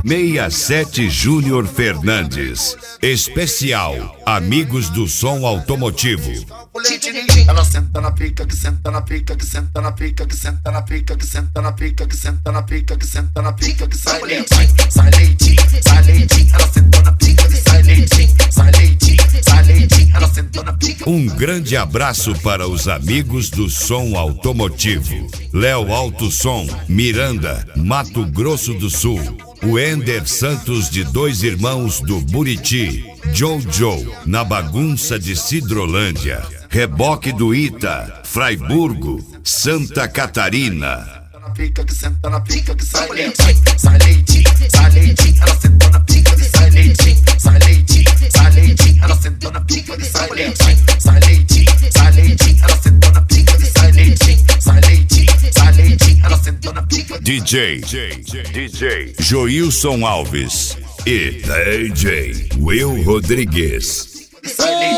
67 Júnior Fernandes. Especial Amigos do Som Automotivo. Ela senta na pica, que senta na pica, que senta na pica, que senta na pica, que senta na pica, que senta na pica, que senta na pica, que sai leitinho, sai leitinho, sai leitinho. Ela sentou na pica, que sai leitinho, sai leitinho, sai leitinho. Ela sentou na pica. Um grande abraço para os amigos do som automotivo. Léo Alto Som, Miranda, Mato Grosso do Sul. O Ender Santos de Dois Irmãos do Buriti. Jojo, na Bagunça de Sidrolândia. Reboque do Ita, Fraiburgo, Santa Catarina. Na pica, que senta na pica, que sai leitinho, sai leitinho, sai leitinho. Ela sentou na pica, que sai leitinho, sai leitinho, sai leitinho. Ela sentou na pica, que sai leitinho, sai leitinho, sai leitinho. Ela sentou na pica, que sai leitinho, sai leitinho, sai leitinho. Ela sentou na pica. DJ Joilson Alves e DJ Will Rodrigues. Sai leitinho.